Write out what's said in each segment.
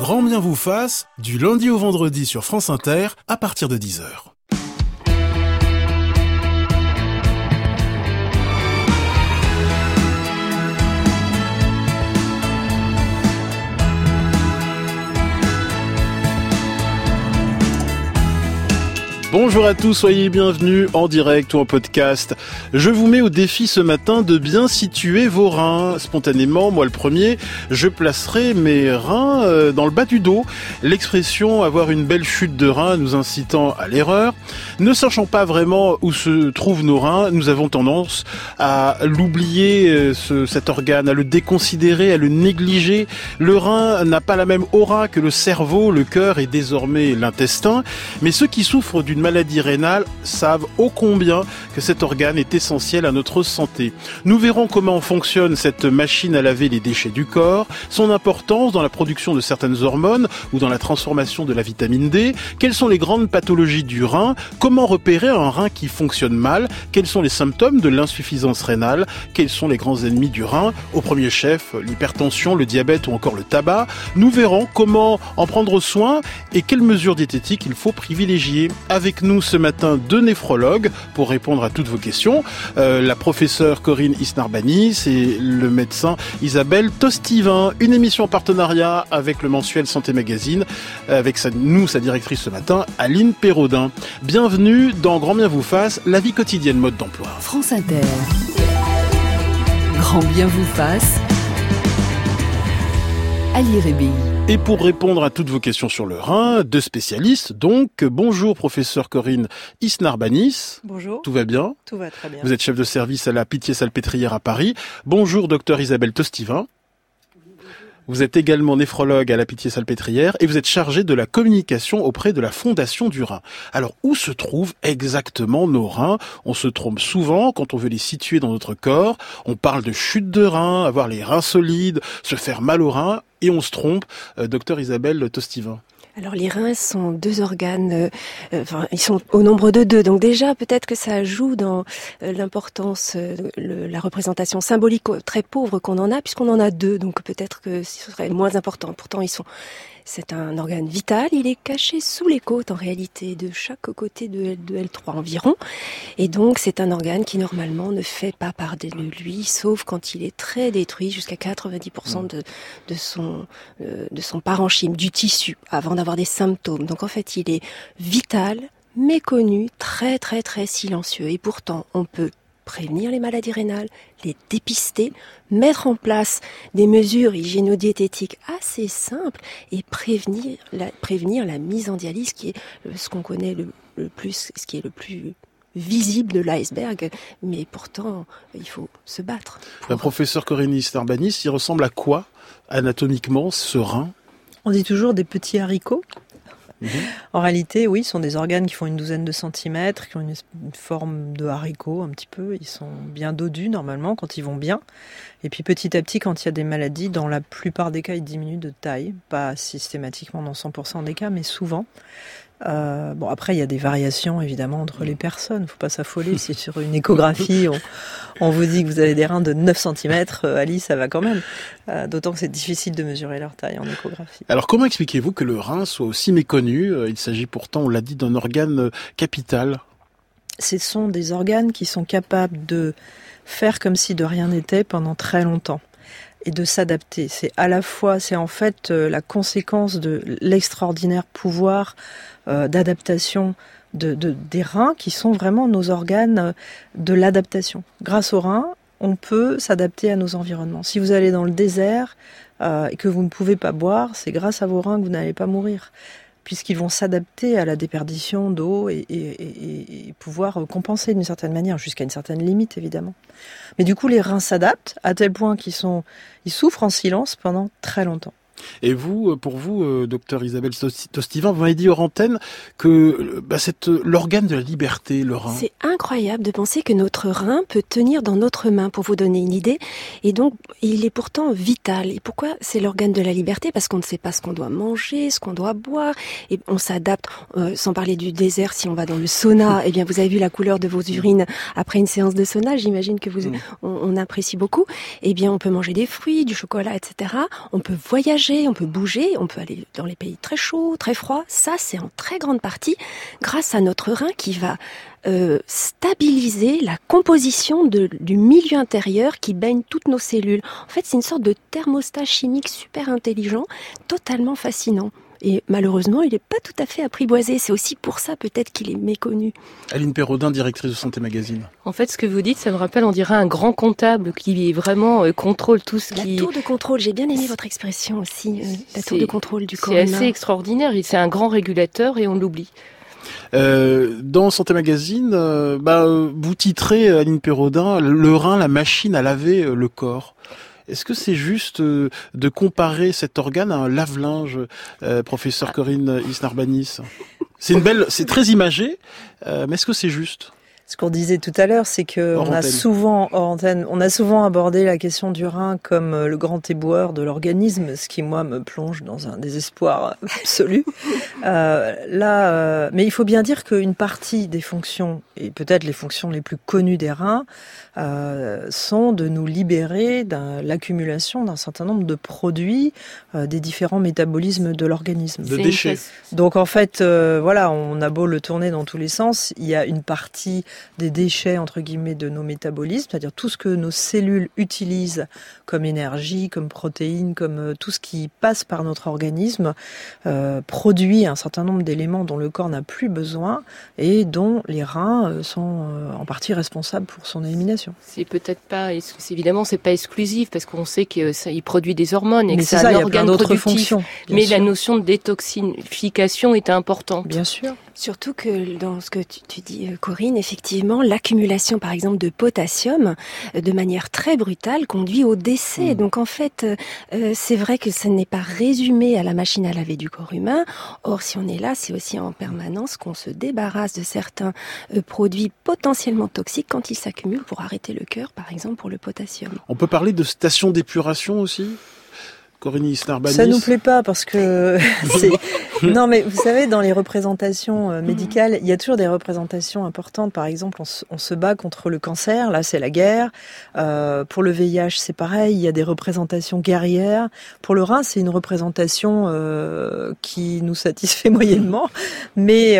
Grand bien vous fasse, du lundi au vendredi sur France Inter, à partir de 10h. Bonjour à tous, soyez bienvenus en direct ou en podcast. Je vous mets au défi ce matin de bien situer vos reins. Spontanément, moi le premier, je placerai mes reins dans le bas du dos. L'expression avoir une belle chute de reins nous incitant à l'erreur. Ne sachant pas vraiment où se trouvent nos reins, nous avons tendance à l'oublier, cet organe, à le déconsidérer, à le négliger. Le rein n'a pas la même aura que le cerveau, le cœur et désormais l'intestin. Mais ceux qui souffrent d'une maladie rénale savent ô combien que cet organe est essentiel à notre santé. Nous verrons comment fonctionne cette machine à laver les déchets du corps, son importance dans la production de certaines hormones ou dans la transformation de la vitamine D, quelles sont les grandes pathologies du rein, comment repérer un rein qui fonctionne mal, quels sont les symptômes de l'insuffisance rénale, quels sont les grands ennemis du rein, au premier chef l'hypertension, le diabète ou encore le tabac. Nous verrons comment en prendre soin et quelles mesures diététiques il faut privilégier. Avec nous ce matin deux néphrologues pour répondre à toutes vos questions. La professeure Corinne Isnarbanis et le médecin Isabelle Tostivin. Une émission en partenariat avec le mensuel Santé Magazine, avec sa directrice ce matin, Aline Perraudin. Bienvenue dans Grand bien vous fasse, la vie quotidienne mode d'emploi. France Inter. Grand bien vous fasse. Ali Rébi. Et pour répondre à toutes vos questions sur le rein, deux spécialistes donc. Bonjour professeur Corinne Isnarbanis. Bonjour. Tout va bien ? Tout va très bien. Vous êtes chef de service à la Pitié-Salpêtrière à Paris. Bonjour docteur Isabelle Tostivin. Vous êtes également néphrologue à la Pitié-Salpêtrière et vous êtes chargé de la communication auprès de la Fondation du Rhin. Alors, où se trouvent exactement nos reins ? On se trompe souvent quand on veut les situer dans notre corps. On parle de chute de rein, avoir les reins solides, se faire mal aux reins, et on se trompe. Docteur Isabelle Tostivin. Alors les reins sont deux organes, ils sont au nombre de deux. Donc déjà, peut-être que ça joue dans l'importance, la représentation symbolique très pauvre qu'on en a, puisqu'on en a deux. Donc peut-être que ce serait moins important. Pourtant, c'est un organe vital. Il est caché sous les côtes, en réalité, de chaque côté de L3 environ. Et donc, c'est un organe qui, normalement, ne fait pas part de lui, sauf quand il est très détruit, jusqu'à 90% de son parenchyme, du tissu, avant d'avoir des symptômes. Donc, en fait, il est vital, méconnu, très, très, très silencieux. Et pourtant, on peut prévenir les maladies rénales, les dépister, mettre en place des mesures hygiéno-diététiques assez simples et prévenir la mise en dialyse, qui est ce qu'on connaît le plus, ce qui est le plus visible de l'iceberg, mais pourtant il faut se battre. La professeure Corinne Isnarbanis, il ressemble à quoi anatomiquement ce rein ? On dit toujours des petits haricots. En réalité, oui, ce sont des organes qui font une douzaine de centimètres, qui ont une forme de haricot un petit peu. Ils sont bien dodus normalement quand ils vont bien. Et puis petit à petit, quand il y a des maladies, dans la plupart des cas, ils diminuent de taille. Pas systématiquement dans 100% des cas, mais souvent. Après, il y a des variations évidemment entre les personnes. Il ne faut pas s'affoler si sur une échographie, on vous dit que vous avez des reins de 9 cm. Ali, ça va quand même. D'autant que c'est difficile de mesurer leur taille en échographie. Alors, comment expliquez-vous que le rein soit aussi méconnu ? Il s'agit pourtant, on l'a dit, d'un organe capital. Ce sont des organes qui sont capables de faire comme si de rien n'était pendant très longtemps. Et de s'adapter. C'est en fait la conséquence de l'extraordinaire pouvoir d'adaptation des reins qui sont vraiment nos organes de l'adaptation. Grâce aux reins, on peut s'adapter à nos environnements. Si vous allez dans le désert et que vous ne pouvez pas boire, c'est grâce à vos reins que vous n'allez pas mourir, puisqu'ils vont s'adapter à la déperdition d'eau et pouvoir compenser d'une certaine manière, jusqu'à une certaine limite évidemment. Mais du coup, les reins s'adaptent à tel point qu'ils souffrent en silence pendant très longtemps. Et vous, pour vous, docteur Isabelle Tostivin, vous m'avez dit hors antenne que l'organe de la liberté, le rein. C'est incroyable de penser que notre rein peut tenir dans notre main, pour vous donner une idée. Et donc, il est pourtant vital. Et pourquoi c'est l'organe de la liberté ? Parce qu'on ne sait pas ce qu'on doit manger, ce qu'on doit boire. Et on s'adapte, sans parler du désert, si on va dans le sauna, eh bien, vous avez vu la couleur de vos urines après une séance de sauna. J'imagine que on apprécie beaucoup. Eh bien, on peut manger des fruits, du chocolat, etc. On peut voyager. marcher, on peut bouger, on peut aller dans les pays très chauds, très froids. Ça, c'est en très grande partie grâce à notre rein qui va stabiliser la composition du milieu intérieur qui baigne toutes nos cellules. En fait, c'est une sorte de thermostat chimique super intelligent, totalement fascinant. Et malheureusement, il n'est pas tout à fait apprivoisé. C'est aussi pour ça peut-être qu'il est méconnu. Aline Perraudin, directrice de Santé Magazine. En fait, ce que vous dites, ça me rappelle, on dirait un grand comptable qui vraiment contrôle tout ce qui... La tour de contrôle, j'ai bien aimé votre expression aussi, la tour de contrôle du corps humain. C'est assez extraordinaire, c'est un grand régulateur et on l'oublie. Dans Santé Magazine, vous titrez, Aline Perraudin, le rein, la machine à laver le corps. Est-ce que c'est juste de comparer cet organe à un lave-linge, professeur Corinne Isnarbanis? C'est très imagé, mais est-ce que c'est juste? Ce qu'on disait tout à l'heure, c'est que on a souvent abordé la question du rein comme le grand éboueur de l'organisme, ce qui moi me plonge dans un désespoir absolu. Mais il faut bien dire qu'une partie des fonctions, et peut-être les fonctions les plus connues des reins, sont de nous libérer de l'accumulation d'un certain nombre de produits des différents métabolismes de l'organisme. De déchets. Donc en fait, on a beau le tourner dans tous les sens, il y a une partie des déchets, entre guillemets, de nos métabolismes, c'est-à-dire tout ce que nos cellules utilisent comme énergie, comme protéines, comme tout ce qui passe par notre organisme, produit un certain nombre d'éléments dont le corps n'a plus besoin et dont les reins sont en partie responsables pour son élimination. C'est peut-être pas, évidemment, c'est pas exclusif parce qu'on sait que ça, il produit des hormones et mais que c'est un organe il y a plein d'autres productif. Fonctions. Mais la notion de détoxification est importante. Bien sûr. Surtout que dans ce que tu dis, Corinne, effectivement, l'accumulation, par exemple, de potassium, de manière très brutale, conduit au décès. Donc, en fait, c'est vrai que ça n'est pas résumé à la machine à laver du corps humain. Or, si on est là, c'est aussi en permanence qu'on se débarrasse de certains produits potentiellement toxiques quand ils s'accumulent pour arrêter le cœur, par exemple, pour le potassium. On peut parler de station d'épuration aussi ? Corinne Isnarbanis. Ça nous plaît pas parce que non, mais vous savez, dans les représentations médicales, il y a toujours des représentations importantes. Par exemple, on se bat contre le cancer. Là, c'est la guerre. Pour le VIH, c'est pareil. Il y a des représentations guerrières. Pour le rein, c'est une représentation qui nous satisfait moyennement. Mais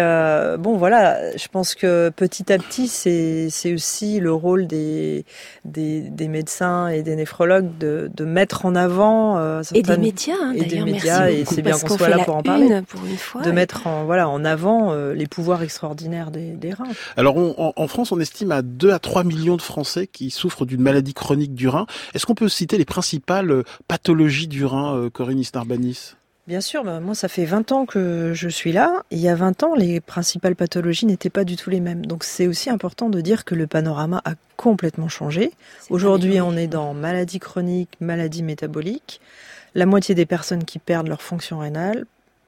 je pense que petit à petit, c'est aussi le rôle des médecins et des néphrologues de mettre en avant et des médias, et d'ailleurs, des médias, merci et beaucoup, c'est bien parce qu'on qu'on soit fait là la pour en parler, pour une fois, de mettre en avant les pouvoirs extraordinaires des reins. Alors en France, on estime à 2 à 3 millions de Français qui souffrent d'une maladie chronique du rein. Est-ce qu'on peut citer les principales pathologies du rein, Corinne Isnarbanis ? Bien sûr, moi ça fait 20 ans que je suis là. Il y a 20 ans, les principales pathologies n'étaient pas du tout les mêmes. Donc c'est aussi important de dire que le panorama a complètement changé. Aujourd'hui, on est dans maladie chronique, maladie métabolique. La moitié des personnes qui perdent leur fonction rénale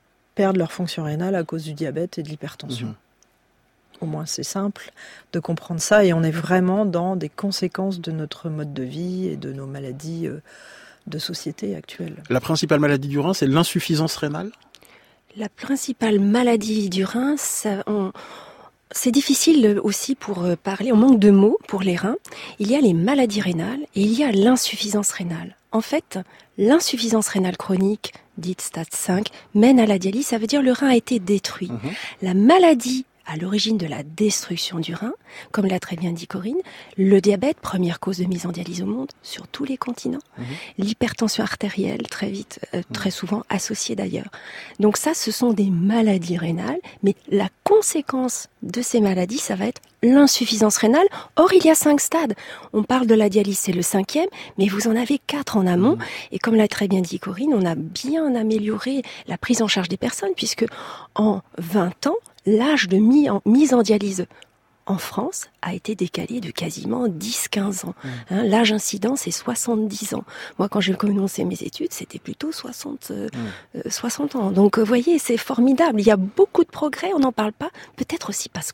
à cause du diabète et de l'hypertension. Au moins c'est simple de comprendre ça et on est vraiment dans des conséquences de notre mode de vie et de nos maladies de société actuelle. La principale maladie du rein, c'est l'insuffisance rénale ? La principale maladie du rein, c'est difficile aussi pour parler, on manque de mots pour les reins. Il y a les maladies rénales et il y a l'insuffisance rénale. En fait, l'insuffisance rénale chronique, dite stade 5, mène à la dialyse, ça veut dire le rein a été détruit. La maladie à l'origine de la destruction du rein, comme l'a très bien dit Corinne, le diabète, première cause de mise en dialyse au monde, sur tous les continents. L'hypertension artérielle, très souvent associée d'ailleurs. Donc ça, ce sont des maladies rénales, mais la conséquence de ces maladies, ça va être l'insuffisance rénale. Or, il y a 5 stades. On parle de la dialyse, c'est le 5e, mais vous en avez 4 en amont. Et comme l'a très bien dit Corinne, on a bien amélioré la prise en charge des personnes, puisque en 20 ans, l'âge de mise en dialyse en France a été décalé de quasiment 10-15 ans. L'âge incident, c'est 70 ans. Moi, quand j'ai commencé mes études, c'était plutôt 60 ans. Donc, vous voyez, c'est formidable. Il y a beaucoup de progrès, on n'en parle pas. Peut-être aussi parce qu'on n'est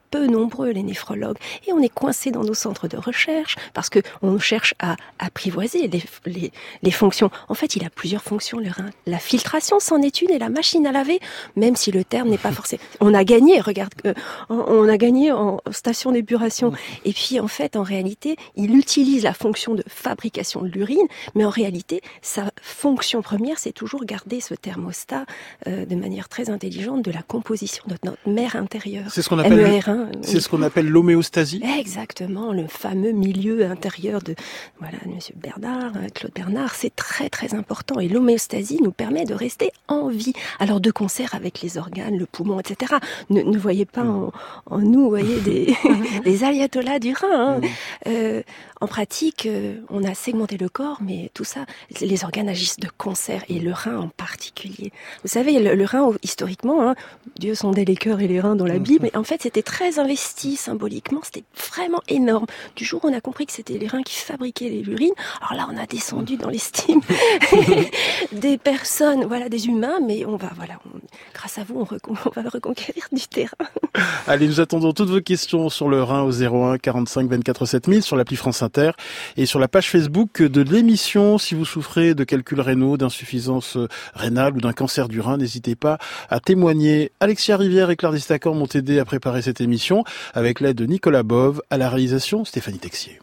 peu nombreux, les néphrologues, et on est coincé dans nos centres de recherche parce que on cherche à apprivoiser les fonctions. En fait, il a plusieurs fonctions, le rein. La filtration, c'en est une, et la machine à laver, même si le terme n'est pas forcé. On a gagné, regarde, on a gagné en station d'épuration. Et puis, en fait, en réalité, il utilise la fonction de fabrication de l'urine, mais en réalité, sa fonction première, c'est toujours garder ce thermostat de manière très intelligente de la composition de notre mer intérieure. C'est ce qu'on appelle, MER1, c'est ce qu'on appelle l'homéostasie. Exactement, le fameux milieu intérieur de Monsieur Bernard, Claude Bernard, c'est très très important. Et l'homéostasie nous permet de rester en vie. Alors de concert avec les organes, le poumon, etc. Ne voyez pas en nous, vous voyez, des ayatollahs du rein. En pratique, on a segmenté le corps, mais tout ça, les organes agissent de concert, et le rein en particulier. Vous savez, le rein, historiquement, Dieu sondait les cœurs et les reins dans la Bible, et en fait, c'était très investi symboliquement, c'était vraiment énorme. Du jour où on a compris que c'était les reins qui fabriquaient l'urine, alors là, on a descendu dans l'estime des personnes, des humains, mais grâce à vous, on va reconquérir du terrain. Allez, nous attendons toutes vos questions sur le rein au 01 45 24 7000 sur l'appli France Inter et sur la page Facebook de l'émission. Si vous souffrez de calculs rénaux, d'insuffisance rénale ou d'un cancer du rein, n'hésitez pas à témoigner. Alexia Rivière et Claire Destacan m'ont aidé à préparer cette émission avec l'aide de Nicolas Bove, à la réalisation Stéphanie Texier.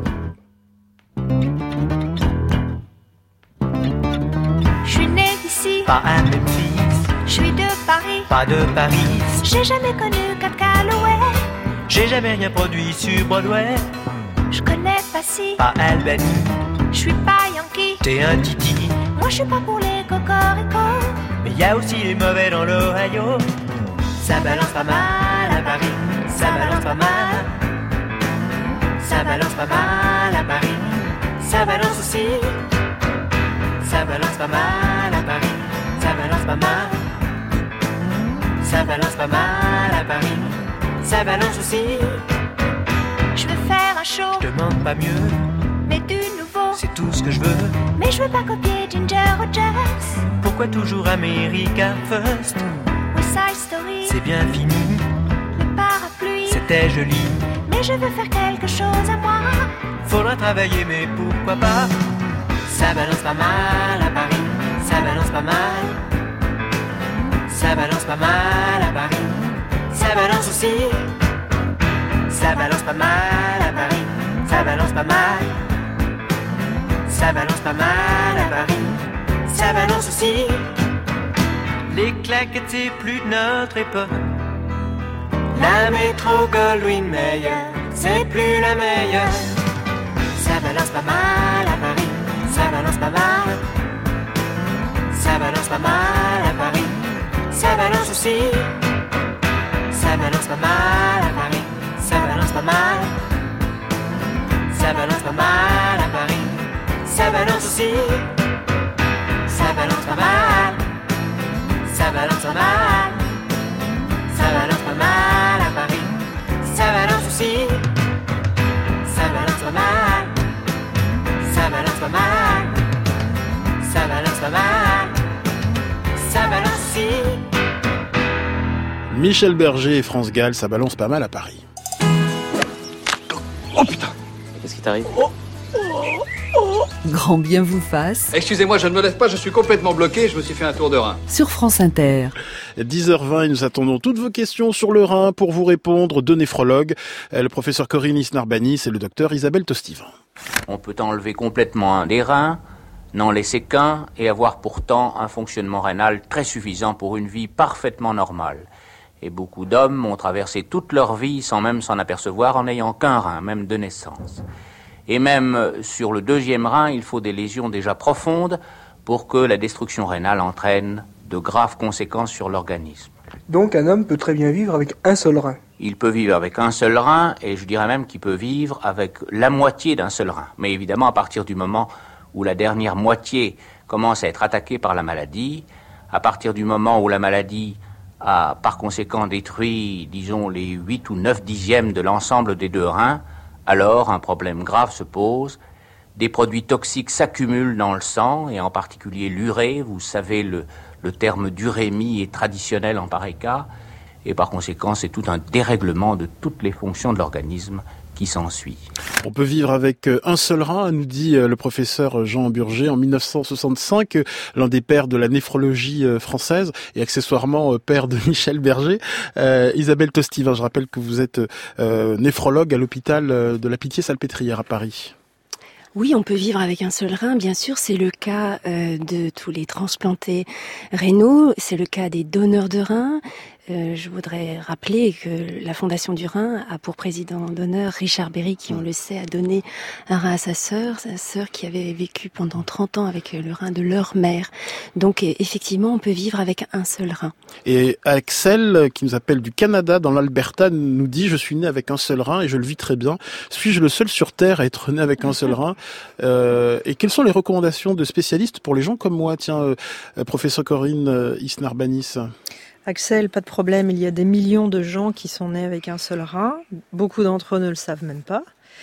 Je suis née ici, pas à Memphis, je suis de Paris, pas de Paris. J'ai jamais connu Cab Calloway, J'ai jamais rien produit sur Broadway, je connais pas si, pas Albany. je suis pas Yankee, T'es un titi, moi je suis pas pour les cocoricots. mais y a aussi les mauvais dans l'Ohio. Ça balance pas mal à Paris, ça balance pas mal. Ça balance pas mal à Paris, ça balance aussi. Ça balance pas mal à Paris, ça balance pas mal. Ça balance pas mal à Paris, ça balance aussi. Je veux faire un show, Je demande pas mieux, mais du nouveau, c'est tout ce que je veux. mais je veux pas copier Ginger Rogers. Pourquoi toujours America First? West Side Story, C'est bien fini, le parapluie, c'était joli. mais je veux faire quelque chose à moi. Faudra travailler mais pourquoi pas. Ça balance pas mal à Paris, ça balance pas mal. Ça balance pas mal à Paris, ça balance aussi. Ça balance pas mal à Paris, ça balance pas mal. Ça balance pas mal à Paris, ça balance aussi. Les claquettes c'est plus de notre époque. La métro Goldwyn Mayer, c'est plus la meilleure. Ça balance pas mal à Paris, ça balance pas mal. Ça balance pas mal à Paris, ça balance aussi. Ça balance pas mal à Paris, ça balance pas mal. Ça balance pas mal à Paris, ça balance aussi. Ça balance pas mal, ça balance pas mal. Ça balance pas mal à Paris, ça balance aussi. Ça balance pas mal, ça balance pas mal. Ça balance pas mal, ça balance aussi. Michel Berger et France Gall, ça balance pas mal à Paris. Oh putain! Qu'est-ce qui t'arrive? Grand bien vous fasse Excusez-moi, je ne me lève pas, je suis complètement bloqué, je me suis fait un tour de rein. sur France Inter. 10h20 et nous attendons toutes vos questions sur le rein pour vous répondre, deux néphrologues, le professeur Corinis Narbanis et le docteur Isabelle Tostivin. On peut enlever complètement un des reins, n'en laisser qu'un et avoir pourtant un fonctionnement rénal très suffisant pour une vie parfaitement normale. Et beaucoup d'hommes ont traversé toute leur vie sans même s'en apercevoir en n'ayant qu'un rein, même de naissance. Et même sur le deuxième rein, il faut des lésions déjà profondes pour que la destruction rénale entraîne de graves conséquences sur l'organisme. Donc un homme peut très bien vivre avec un seul rein. Il peut vivre avec un seul rein et je dirais même qu'il peut vivre avec la moitié d'un seul rein. Mais évidemment, à partir du moment où la dernière moitié commence à être attaquée par la maladie, à partir du moment où la maladie a par conséquent détruit, disons, les 8 ou 9 dixièmes de l'ensemble des deux reins, alors un problème grave se pose. Des produits toxiques s'accumulent dans le sang, et en particulier l'urée. Vous savez, le terme d'urémie est traditionnel en pareil cas. et par conséquent, c'est tout un dérèglement de toutes les fonctions de l'organisme qui s'ensuit. On peut vivre avec un seul rein, nous dit le professeur Jean Burger en 1965, l'un des pères de la néphrologie française et accessoirement père de Michel Berger. Isabelle Tostivin, je rappelle que vous êtes néphrologue à l'hôpital de la Pitié-Salpêtrière à Paris. Oui, on peut vivre avec un seul rein, bien sûr, c'est le cas de tous les transplantés rénaux, c'est le cas des donneurs de reins. Je voudrais rappeler que la Fondation du Rhin a pour président d'honneur Richard Berry, qui, on le sait, a donné un rein à sa sœur qui avait vécu pendant 30 ans avec le rein de leur mère. Donc, effectivement, on peut vivre avec un seul rein. Et Axel, qui nous appelle du Canada, dans l'Alberta, nous dit « Je suis né avec un seul rein et je le vis très bien. Suis-je le seul sur Terre à être né avec un seul rein ?» Et quelles sont les recommandations de spécialistes pour les gens comme moi? Tiens, professeur Corinne Isnarbanis. Axel, pas de problème, il y a des millions de gens qui sont nés avec un seul rein. Beaucoup d'entre eux ne le savent même pas.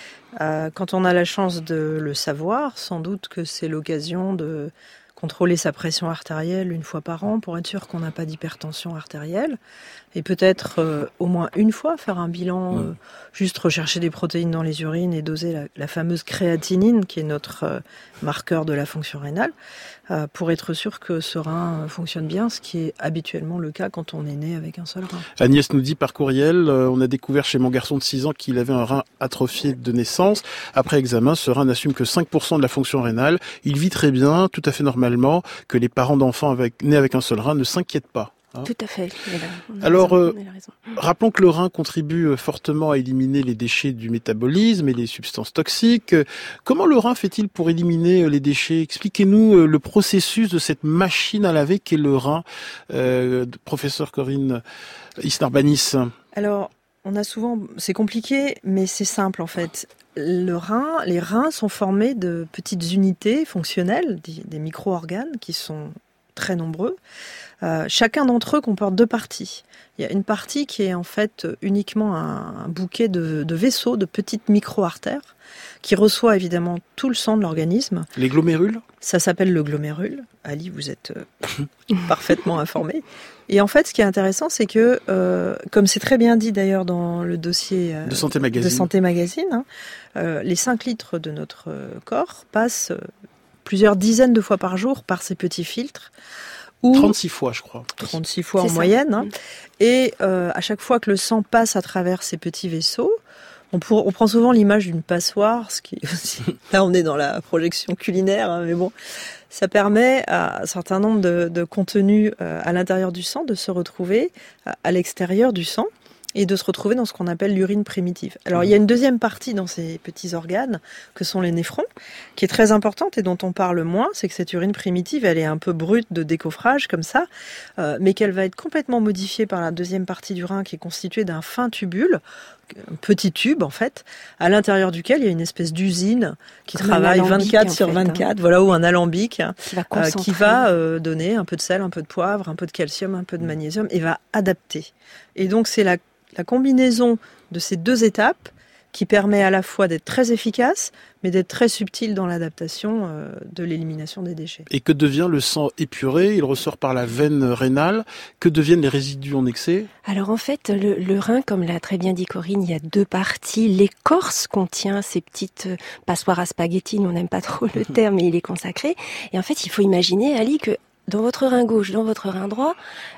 Quand on a la chance de le savoir, sans doute que c'est l'occasion de contrôler sa pression artérielle une fois par an pour être sûr qu'on n'a pas d'hypertension artérielle. Et peut-être au moins une fois faire un bilan, juste rechercher des protéines dans les urines et doser la fameuse créatinine qui est notre marqueur de la fonction rénale pour être sûr que ce rein fonctionne bien, ce qui est habituellement le cas quand on est né avec un seul rein. Agnès nous dit par courriel, on a découvert chez mon garçon de 6 ans qu'il avait un rein atrophié de naissance. Après examen, ce rein n'assume que 5% de la fonction rénale. Il vit très bien, tout à fait normalement, que les parents d'enfants nés avec un seul rein ne s'inquiètent pas. Tout à fait. Alors, rappelons que le rein contribue fortement à éliminer les déchets du métabolisme et les substances toxiques. Comment le rein fait-il pour éliminer les déchets? Expliquez-nous le processus de cette machine à laver qu'est le rein, professeur Corinne Isnarbanis. Alors, on a souvent, c'est compliqué, mais c'est simple en fait. Les reins sont formés de petites unités fonctionnelles, des micro-organes qui sont très nombreux. Chacun d'entre eux comporte 2 parties. Il y a une partie qui est en fait uniquement un bouquet de vaisseaux, de petites micro-artères, qui reçoit évidemment tout le sang de l'organisme. Les glomérules ? Ça s'appelle le glomérule. Ali, vous êtes parfaitement informé. Et en fait, ce qui est intéressant, c'est que, comme c'est très bien dit d'ailleurs dans le dossier de Santé Magazine, les 5 litres de notre corps passent plusieurs dizaines de fois par jour par ces petits filtres. 36 fois, je crois. 36 fois en moyenne. Et à chaque fois que le sang passe à travers ces petits vaisseaux, on prend souvent l'image d'une passoire, ce qui là on est dans la projection culinaire, mais bon, ça permet à un certain nombre de contenus à l'intérieur du sang de se retrouver à l'extérieur du sang et de se retrouver dans ce qu'on appelle l'urine primitive. Alors il y a une deuxième partie dans ces petits organes que sont les néphrons, qui est très importante et dont on parle moins, c'est que cette urine primitive, elle est un peu brute de décoffrage comme ça, mais qu'elle va être complètement modifiée par la deuxième partie du rein qui est constituée d'un fin tubule, un petit tube en fait, à l'intérieur duquel il y a une espèce d'usine qui travaille 24 sur 24, voilà, ou un alambic qui va donner un peu de sel, un peu de poivre, un peu de calcium, un peu de magnésium et va adapter. Et donc c'est la combinaison de ces 2 étapes qui permet à la fois d'être très efficace, mais d'être très subtil dans l'adaptation de l'élimination des déchets. Et que devient le sang épuré? Il ressort par la veine rénale. Que deviennent les résidus en excès? Alors en fait, le rein, comme l'a très bien dit Corinne, il y a 2 parties. L'écorce contient ces petites passoires à spaghetti, on n'aime pas trop le terme, mais il est consacré. Et en fait, il faut imaginer, Ali, que dans votre rein gauche, dans votre rein droit,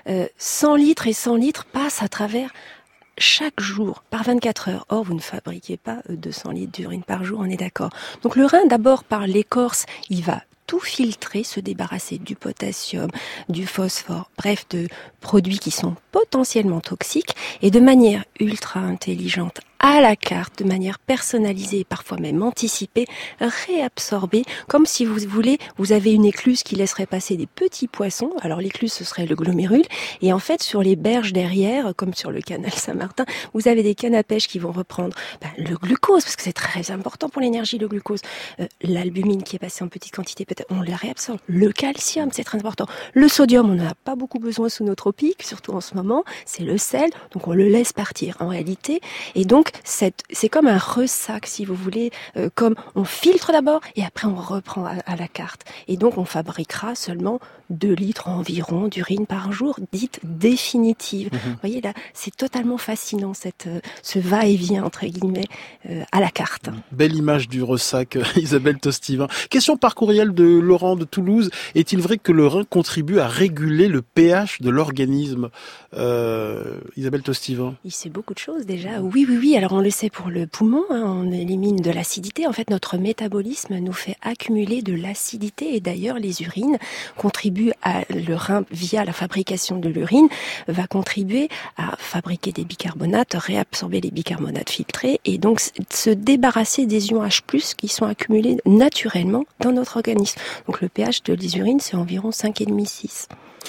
100 litres et 100 litres passent à travers chaque jour, par 24 heures. Or, vous ne fabriquez pas 200 litres d'urine par jour, on est d'accord. Donc le rein, d'abord par l'écorce, il va tout filtrer, se débarrasser du potassium, du phosphore, bref, de produits qui sont potentiellement toxiques, et de manière ultra intelligente, à la carte, de manière personnalisée, parfois même anticipée, réabsorbée, comme si vous voulez, vous avez une écluse qui laisserait passer des petits poissons. Alors l'écluse, ce serait le glomérule, et en fait, sur les berges derrière, comme sur le canal Saint-Martin, vous avez des cannes à pêche qui vont reprendre le glucose, parce que c'est très important pour l'énergie, le glucose. L'albumine qui est passée en petite quantité, peut-être, on le réabsorbe. Le calcium, c'est très important. Le sodium, on n'en a pas beaucoup besoin sous nos tropiques, surtout en ce moment, c'est le sel, donc on le laisse partir en réalité, et donc c'est comme un ressac, si vous voulez, comme on filtre d'abord et après on reprend à la carte. Et donc on fabriquera seulement 2 litres environ d'urine par jour, dite définitive. Vous voyez là, c'est totalement fascinant ce va-et-vient entre guillemets à la carte. Belle image du ressac, Isabelle Tostivin. Question par courriel de Laurent de Toulouse. Est-il vrai que le rein contribue à réguler le pH de l'organisme? Isabelle Tostivin. Il sait beaucoup de choses déjà. Oui. Alors on le sait pour le poumon, on élimine de l'acidité. En fait, notre métabolisme nous fait accumuler de l'acidité et d'ailleurs les urines contribuent le rein via la fabrication de l'urine va contribuer à fabriquer des bicarbonates, réabsorber les bicarbonates filtrés et donc se débarrasser des ions H+ qui sont accumulés naturellement dans notre organisme. Donc le pH des urines c'est environ 5,5-6.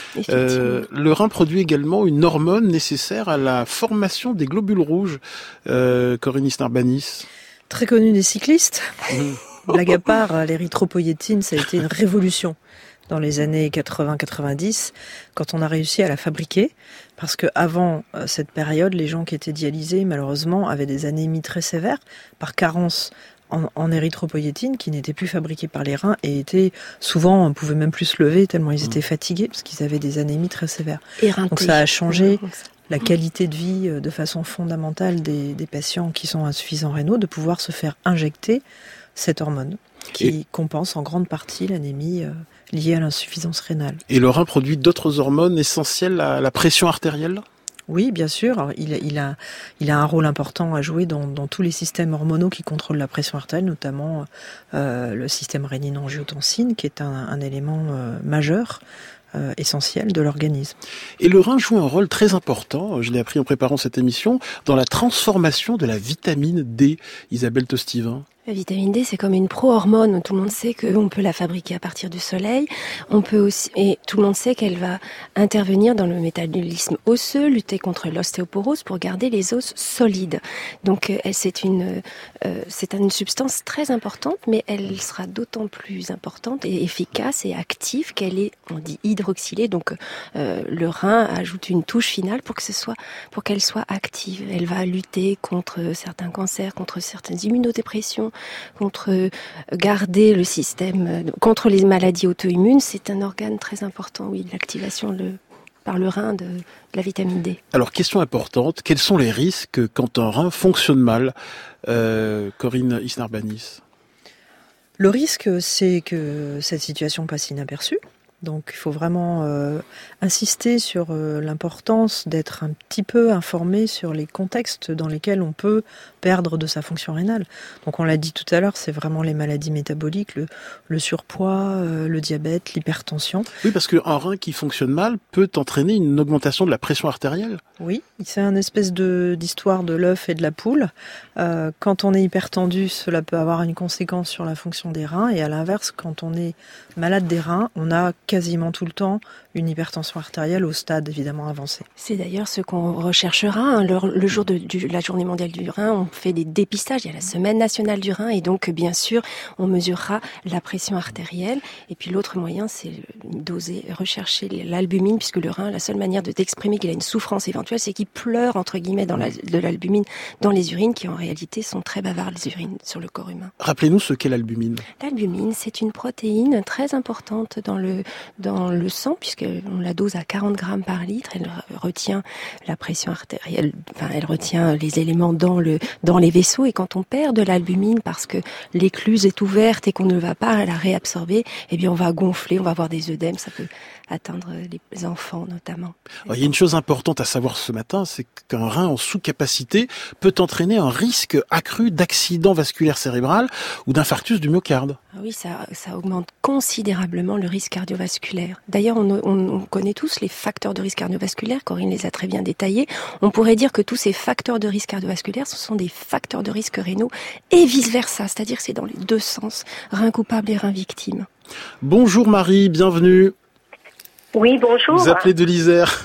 Le rein produit également une hormone nécessaire à la formation des globules rouges. Corinne Isnarbanis. Très connue des cyclistes. Blague à part, l'érythropoïétine, ça a été une révolution dans les années 80-90, quand on a réussi à la fabriquer. Parce que avant cette période, les gens qui étaient dialysés, malheureusement, avaient des anémies très sévères par carence en érythropoïétine qui n'était plus fabriquée par les reins et était souvent, on pouvait même plus se lever tellement ils étaient fatigués parce qu'ils avaient des anémies très sévères. Donc ça a changé la qualité de vie de façon fondamentale des patients qui sont insuffisants rénaux, de pouvoir se faire injecter cette hormone qui compense en grande partie l'anémie liée à l'insuffisance rénale. Et le rein produit d'autres hormones essentielles à la pression artérielle ? Oui, bien sûr. Alors, il a un rôle important à jouer dans tous les systèmes hormonaux qui contrôlent la pression artérielle, notamment le système rénine-angiotensine, qui est un élément majeur, essentiel de l'organisme. Et le rein joue un rôle très important, je l'ai appris en préparant cette émission, dans la transformation de la vitamine D. Isabelle Tostivin. La vitamine D, c'est comme une pro-hormone. Tout le monde sait qu'on peut la fabriquer à partir du soleil. On peut aussi, et tout le monde sait qu'elle va intervenir dans le métabolisme osseux, lutter contre l'ostéoporose pour garder les os solides. Donc, c'est une substance très importante, mais elle sera d'autant plus importante et efficace et active qu'elle est, on dit hydroxylée. Donc, le rein ajoute une touche finale pour qu'elle soit active. Elle va lutter contre certains cancers, contre certaines immunodépressions, contre garder le système, contre les maladies auto-immunes. C'est un organe très important, oui, de l'activation par le rein de la vitamine D. Alors, question importante, quels sont les risques quand un rein fonctionne mal, Corinne Isnarbanis? Le risque, c'est que cette situation passe inaperçue. Donc il faut vraiment insister sur l'importance d'être un petit peu informé sur les contextes dans lesquels on peut perdre de sa fonction rénale. Donc on l'a dit tout à l'heure, c'est vraiment les maladies métaboliques, le surpoids, le diabète, l'hypertension. Oui, parce qu'un rein qui fonctionne mal peut entraîner une augmentation de la pression artérielle. Oui, c'est une espèce d'histoire de l'œuf et de la poule. Quand on est hypertendu, cela peut avoir une conséquence sur la fonction des reins, et à l'inverse, quand on est malade des reins, on a quasiment tout le temps une hypertension artérielle au stade évidemment avancé. C'est d'ailleurs ce qu'on recherchera. Le jour de la journée mondiale du rein, on fait des dépistages. Il y a la semaine nationale du rein et donc bien sûr on mesurera la pression artérielle. Et puis l'autre moyen, c'est rechercher l'albumine, puisque le rein, la seule manière d'exprimer qu'il a une souffrance éventuelle, c'est qu'il pleure entre guillemets de l'albumine dans les urines, qui en réalité sont très bavards, les urines sur le corps humain. Rappelez-nous ce qu'est l'albumine. L'albumine, c'est une protéine très importante dans le sang, puisqu'on la dose à 40 grammes par litre. Elle retient la pression artérielle, elle retient les éléments dans les vaisseaux. Et quand on perd de l'albumine parce que l'écluse est ouverte et qu'on ne va pas la réabsorber, eh bien on va gonfler, on va avoir des œdèmes. Ça peut atteindre les enfants notamment. Alors, il y a une chose importante à savoir ce matin, c'est qu'un rein en sous-capacité peut entraîner un risque accru d'accident vasculaire cérébral ou d'infarctus du myocarde. Ah oui, ça augmente considérablement le risque cardiovasculaire. D'ailleurs, on connaît tous les facteurs de risque cardiovasculaire, Corinne les a très bien détaillés. On pourrait dire que tous ces facteurs de risque cardiovasculaire, ce sont des facteurs de risque rénaux et vice-versa, c'est-à-dire que c'est dans les deux sens, rein coupable et rein victime. Bonjour Marie, bienvenue. Oui, bonjour. Vous appelez de l'Isère.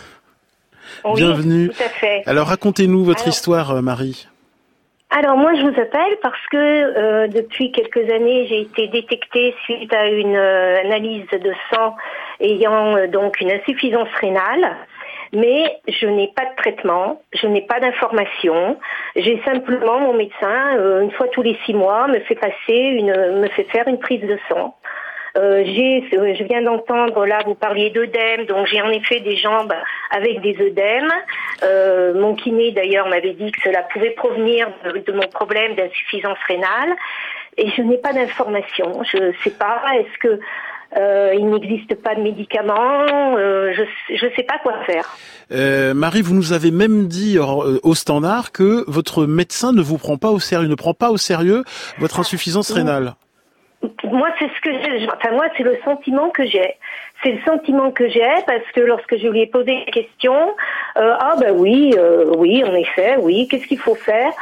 Oui, bienvenue. Tout à fait. Alors racontez-nous votre histoire, Marie. Alors moi je vous appelle parce que depuis quelques années j'ai été détectée suite à une analyse de sang ayant donc une insuffisance rénale, mais je n'ai pas de traitement, je n'ai pas d'information. J'ai simplement mon médecin une fois tous les 6 mois me fait faire une prise de sang. Je viens d'entendre, là, vous parliez d'œdème, donc j'ai en effet des jambes avec des œdèmes. Mon kiné, d'ailleurs, m'avait dit que cela pouvait provenir de mon problème d'insuffisance rénale. Et je n'ai pas d'informations. Je ne sais pas. Est-ce que il n'existe pas de médicaments? Je ne sais pas quoi faire. Marie, vous nous avez même dit au standard que votre médecin ne prend pas au sérieux votre insuffisance rénale. Moi, c'est c'est le sentiment que j'ai. C'est le sentiment que j'ai parce que lorsque je lui ai posé la question, oui, en effet, oui. Qu'est-ce qu'il faut faire?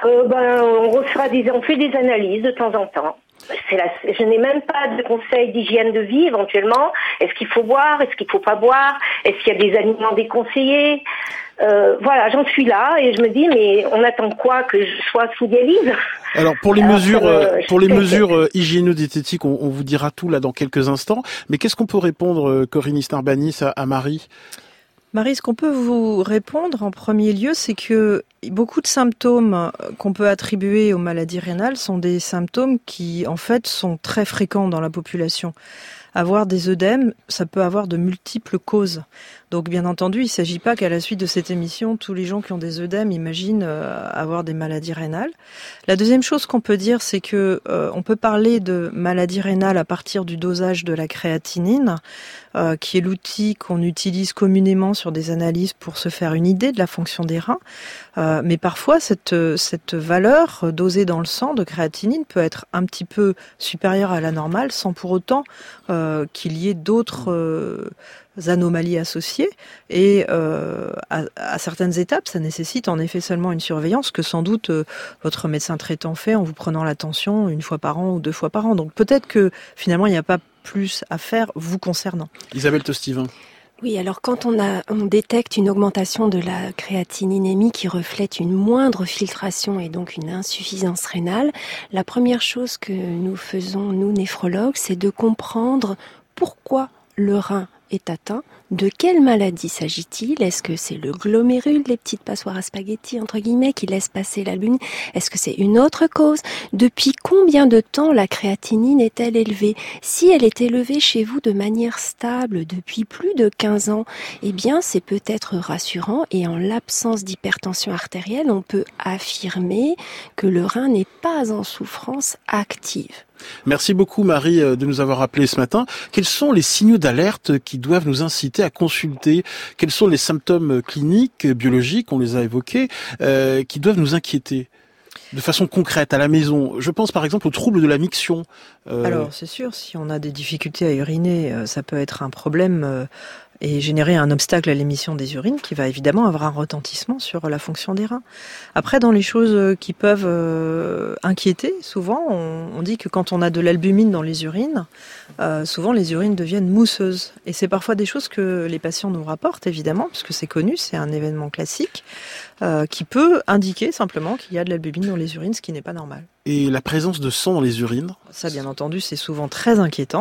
On fait des analyses de temps en temps. Je n'ai même pas de conseils d'hygiène de vie éventuellement. Est-ce qu'il faut boire? Est-ce qu'il faut pas boire? Est-ce qu'il y a des aliments déconseillés? Voilà, j'en suis là et je me dis mais on attend quoi, que je sois sous dialyse? Alors pour les mesures hygiéno-diététiques, on vous dira tout là dans quelques instants. Mais qu'est-ce qu'on peut répondre, Corinne Isnarbanis, à Marie? Marie, ce qu'on peut vous répondre en premier lieu, c'est que beaucoup de symptômes qu'on peut attribuer aux maladies rénales sont des symptômes qui, en fait, sont très fréquents dans la population. Avoir des œdèmes, ça peut avoir de multiples causes. Donc, bien entendu, il ne s'agit pas qu'à la suite de cette émission, tous les gens qui ont des œdèmes imaginent avoir des maladies rénales. La deuxième chose qu'on peut dire, c'est que on peut parler de maladies rénales à partir du dosage de la créatinine, qui est l'outil qu'on utilise communément sur des analyses pour se faire une idée de la fonction des reins. Mais parfois, cette valeur dosée dans le sang de créatinine peut être un petit peu supérieure à la normale, sans pour autant qu'il y ait d'autres anomalies associées. Et à certaines étapes, ça nécessite en effet seulement une surveillance que sans doute votre médecin traitant fait en vous prenant la tension 1 fois par an ou 2 fois par an. Donc peut-être que finalement, il n'y a pas plus à faire vous concernant. Isabelle Tostevin. Oui, alors quand on détecte une augmentation de la créatininémie qui reflète une moindre filtration et donc une insuffisance rénale, la première chose que nous faisons, nous néphrologues, c'est de comprendre pourquoi le rein est atteint. De quelle maladie s'agit-il? Est-ce que c'est le glomérule, les petites passoires à spaghetti, entre guillemets, qui laissent passer l'albumine? Est-ce que c'est une autre cause? Depuis combien de temps la créatinine est-elle élevée? Si elle est élevée chez vous de manière stable depuis plus de 15 ans, eh bien, c'est peut-être rassurant et en l'absence d'hypertension artérielle, on peut affirmer que le rein n'est pas en souffrance active. Merci beaucoup Marie de nous avoir appelés ce matin. Quels sont les signaux d'alerte qui doivent nous inciter à consulter? Quels sont les symptômes cliniques, biologiques, on les a évoqués, qui doivent nous inquiéter de façon concrète à la maison? Je pense par exemple aux troubles de la miction. Alors c'est sûr, si on a des difficultés à uriner, ça peut être un problème et générer un obstacle à l'émission des urines qui va évidemment avoir un retentissement sur la fonction des reins. Après, dans les choses qui peuvent inquiéter, souvent, on dit que quand on a de l'albumine dans les urines, souvent les urines deviennent mousseuses. Et c'est parfois des choses que les patients nous rapportent, évidemment, puisque c'est connu, c'est un événement classique, qui peut indiquer simplement qu'il y a de l'albumine dans les urines, ce qui n'est pas normal. Et la présence de sang dans les urines? Ça, bien entendu, c'est souvent très inquiétant.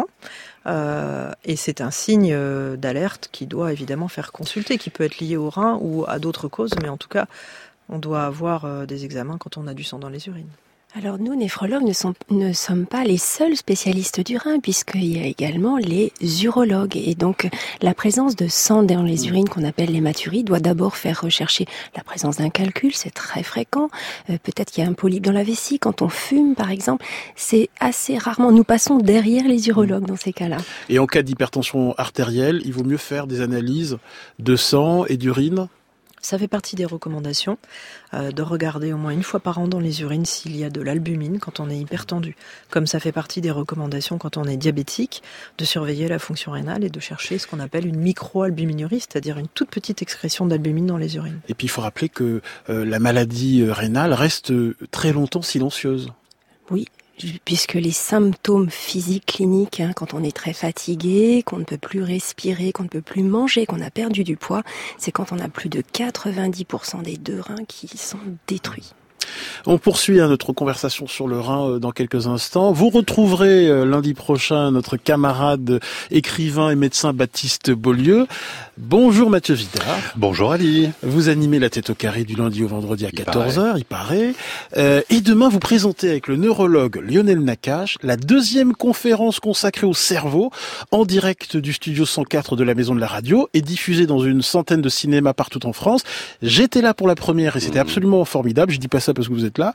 Et c'est un signe d'alerte qui doit évidemment faire consulter, qui peut être lié au rein ou à d'autres causes, mais en tout cas, on doit avoir des examens quand on a du sang dans les urines. Alors nous, néphrologues, ne sommes pas les seuls spécialistes du rein, puisqu'il y a également les urologues. Et donc, la présence de sang dans les urines, qu'on appelle l'hématurie, doit d'abord faire rechercher la présence d'un calcul, c'est très fréquent. Peut-être qu'il y a un polype dans la vessie. Quand on fume, par exemple, c'est assez rarement. Nous passons derrière les urologues dans ces cas-là. Et en cas d'hypertension artérielle, il vaut mieux faire des analyses de sang et d'urine? Ça fait partie des recommandations de regarder au moins 1 fois par an dans les urines s'il y a de l'albumine quand on est hypertendu. Comme ça fait partie des recommandations quand on est diabétique, de surveiller la fonction rénale et de chercher ce qu'on appelle une microalbuminurie, c'est-à-dire une toute petite excrétion d'albumine dans les urines. Et puis il faut rappeler que la maladie rénale reste très longtemps silencieuse. Oui. Puisque les symptômes physiques cliniques, quand on est très fatigué, qu'on ne peut plus respirer, qu'on ne peut plus manger, qu'on a perdu du poids, c'est quand on a plus de 90% des 2 reins qui sont détruits. On poursuit notre conversation sur le Rhin dans quelques instants. Vous retrouverez lundi prochain notre camarade écrivain et médecin Baptiste Beaulieu. Bonjour Mathieu Vidard. Bonjour Ali. Vous animez la tête au carré du lundi au vendredi à 14h, il paraît. Et demain, vous présentez avec le neurologue Lionel Nakache la deuxième conférence consacrée au cerveau en direct du studio 104 de la Maison de la Radio et diffusée dans une centaine de cinémas partout en France. J'étais là pour la première et c'était absolument formidable. Je dis pas ça parce que vous êtes là.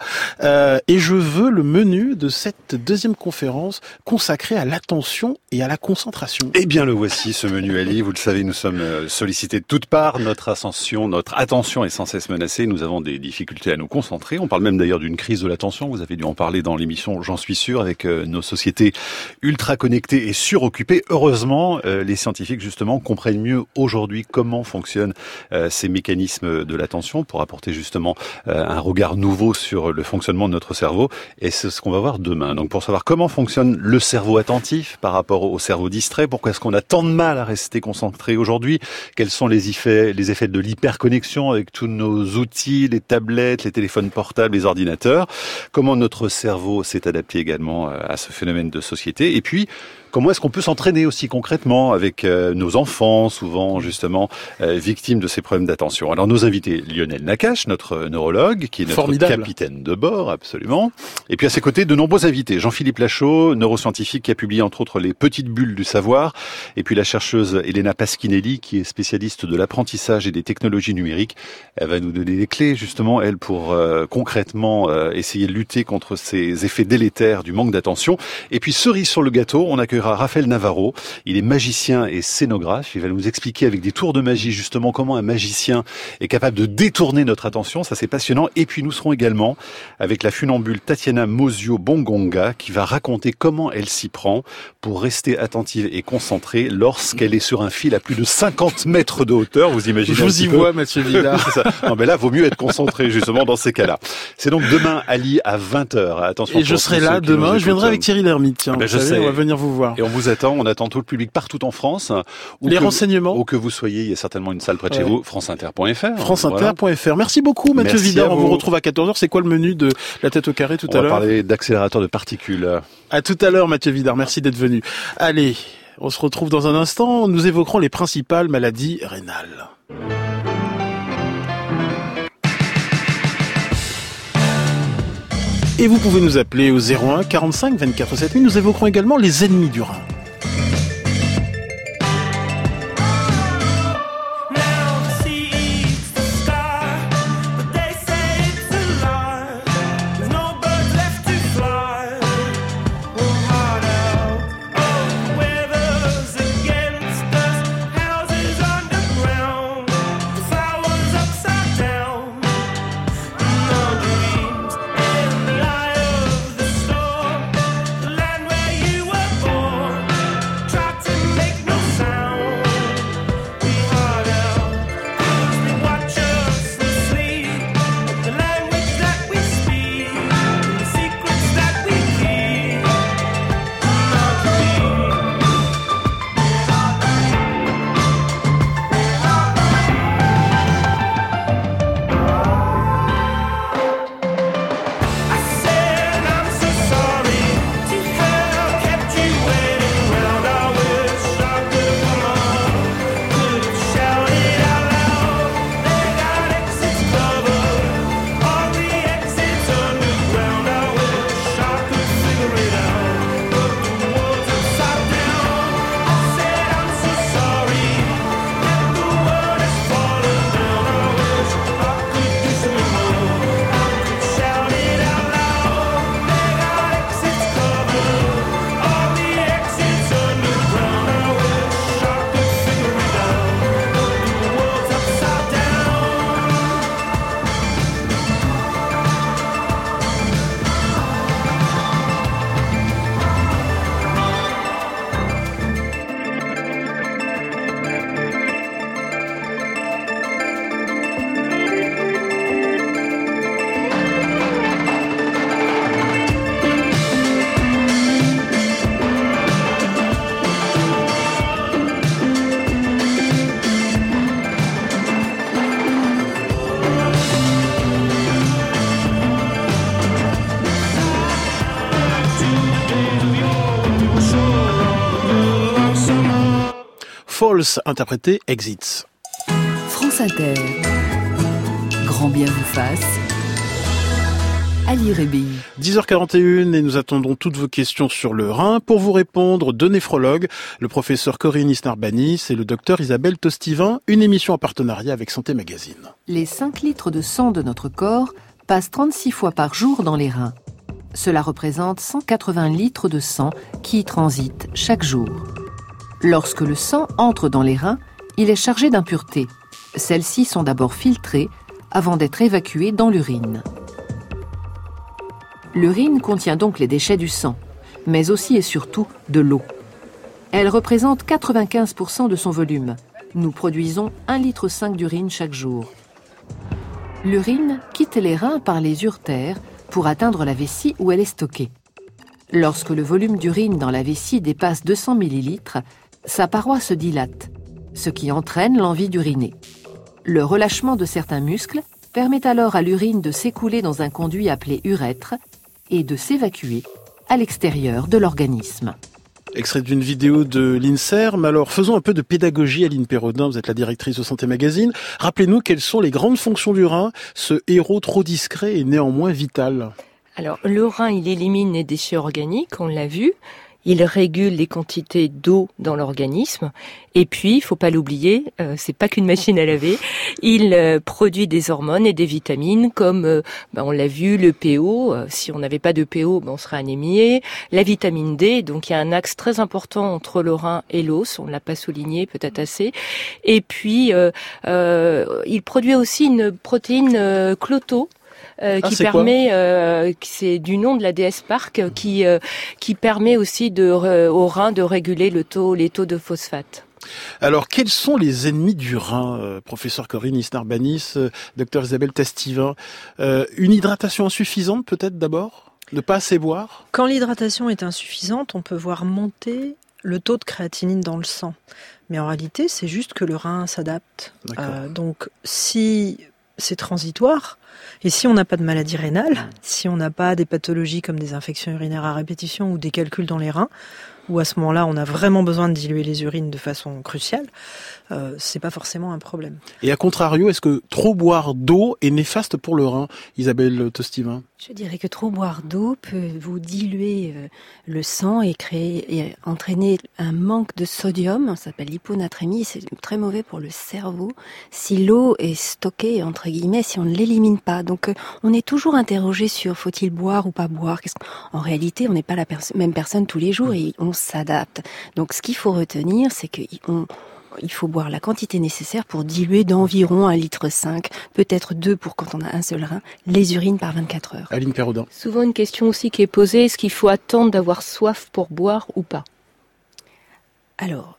Et je veux le menu de cette deuxième conférence consacrée à l'attention et à la concentration. Eh bien, le voici, ce menu, Ali. Vous le savez, nous sommes sollicités de toutes parts. Notre attention est sans cesse menacée. Nous avons des difficultés à nous concentrer. On parle même d'ailleurs d'une crise de l'attention. Vous avez dû en parler dans l'émission, j'en suis sûr, avec nos sociétés ultra connectées et suroccupées. Heureusement, les scientifiques, justement, comprennent mieux aujourd'hui comment fonctionnent ces mécanismes de l'attention pour apporter justement un regard nouveau sur le fonctionnement de notre cerveau. Et c'est ce qu'on va voir demain. Donc, pour savoir comment fonctionne le cerveau attentif par rapport au cerveau distrait, pourquoi est-ce qu'on a tant de mal à rester concentré aujourd'hui, quels sont les effets de l'hyperconnexion avec tous nos outils, les tablettes, les téléphones portables, les ordinateurs, comment notre cerveau s'est adapté également à ce phénomène de société, et puis comment est-ce qu'on peut s'entraîner aussi concrètement avec nos enfants, souvent justement victimes de ces problèmes d'attention. Alors nos invités, Lionel Nakache, notre neurologue, qui est notre capitaine de bord, absolument. Et puis à ses côtés, de nombreux invités. Jean-Philippe Lachaud, neuroscientifique, qui a publié entre autres Les Petites Bulles du Savoir. Et puis la chercheuse Elena Paschinelli, qui est spécialiste de l'apprentissage et des technologies numériques. Elle va nous donner les clés justement, elle, pour concrètement essayer de lutter contre ces effets délétères du manque d'attention. Et puis cerise sur le gâteau, on accueille Raphaël Navarro, il est magicien et scénographe, il va nous expliquer avec des tours de magie justement comment un magicien est capable de détourner notre attention, ça c'est passionnant. Et puis nous serons également avec la funambule Tatiana Mosio-Bongonga qui va raconter comment elle s'y prend pour rester attentive et concentrée lorsqu'elle est sur un fil à plus de 50 mètres de hauteur, vous imaginez? Je vous y vois Mathieu Vidard. Non mais là vaut mieux être concentré justement dans ces cas-là. C'est donc demain Ali à 20h, attention. Et je serai là demain, je viendrai avec Thierry Lhermitte, tiens, je sais. On va venir vous voir. Et on vous attend, on attend tout le public partout en France. Les renseignements. Où que vous soyez, il y a certainement une salle près de chez vous, franceinter.fr. Franceinter.fr. Merci beaucoup Mathieu Vidard, on vous retrouve à 14h. C'est quoi le menu de la tête au carré tout à l'heure? On va parler d'accélérateur de particules. À tout à l'heure Mathieu Vidard, merci d'être venu. Allez, on se retrouve dans un instant, nous évoquerons les principales maladies rénales. Et vous pouvez nous appeler au 01 45 24 7000. Nous évoquerons également les ennemis du Rhin. Land where you were born. Falls, interprété Exits. France Inter. Grand bien vous fasse. Ali Rébi. 10h41 et nous attendons toutes vos questions sur le rein. Pour vous répondre, deux néphrologues, le professeur Corinne Isnarbanis et le docteur Isabelle Tostivin, une émission en partenariat avec Santé Magazine. Les 5 litres de sang de notre corps passent 36 fois par jour dans les reins. Cela représente 180 litres de sang qui y transitent chaque jour. Lorsque le sang entre dans les reins, il est chargé d'impuretés. Celles-ci sont d'abord filtrées avant d'être évacuées dans l'urine. L'urine contient donc les déchets du sang, mais aussi et surtout de l'eau. Elle représente 95% de son volume. Nous produisons 1,5 litre d'urine chaque jour. L'urine quitte les reins par les uretères pour atteindre la vessie où elle est stockée. Lorsque le volume d'urine dans la vessie dépasse 200 ml, sa paroi se dilate, ce qui entraîne l'envie d'uriner. Le relâchement de certains muscles permet alors à l'urine de s'écouler dans un conduit appelé urètre et de s'évacuer à l'extérieur de l'organisme. Extrait d'une vidéo de l'INSERM. Alors, faisons un peu de pédagogie. Aline Perrodin, vous êtes la directrice de Santé Magazine. Rappelez-nous quelles sont les grandes fonctions du rein, ce héros trop discret et néanmoins vital. Alors, le rein, il élimine les déchets organiques, on l'a vu. Il régule les quantités d'eau dans l'organisme. Et puis, il faut pas l'oublier, c'est pas qu'une machine à laver. Il produit des hormones et des vitamines comme, on l'a vu, le PO. Si on n'avait pas de PO, on serait anémié. La vitamine D. Donc, il y a un axe très important entre le rein et l'os. On ne l'a pas souligné, peut-être assez. Et puis, il produit aussi une protéine cloto. Qui permet, c'est du nom de la déesse Parc, qui permet aussi au rein de réguler les taux de phosphate. Alors, quels sont les ennemis du rein, professeur Corinne Isnarbanis, docteur Isabelle Tostivin? Une hydratation insuffisante, peut-être d'abord? Ne pas assez boire? Quand l'hydratation est insuffisante, on peut voir monter le taux de créatinine dans le sang. Mais en réalité, c'est juste que le rein s'adapte. Donc, si c'est transitoire, et si on n'a pas de maladie rénale, si on n'a pas des pathologies comme des infections urinaires à répétition ou des calculs dans les reins, où à ce moment-là on a vraiment besoin de diluer les urines de façon cruciale, c'est pas forcément un problème. Et à contrario, est-ce que trop boire d'eau est néfaste pour le rein, Isabelle Tostivin? Je dirais que trop boire d'eau peut vous diluer le sang et entraîner un manque de sodium, ça s'appelle l'hyponatrémie, c'est très mauvais pour le cerveau si l'eau est stockée, entre guillemets, si on ne l'élimine pas. Donc on est toujours interrogé sur faut-il boire ou pas boire. En réalité, on n'est pas la même personne tous les jours et on s'adapte. Donc ce qu'il faut retenir, c'est qu'il faut boire la quantité nécessaire pour diluer d'environ 1,5 litre, peut-être 2 pour quand on a un seul rein, les urines par 24 heures. Aline Perrodin. Souvent une question aussi qui est posée, est-ce qu'il faut attendre d'avoir soif pour boire ou pas? Alors,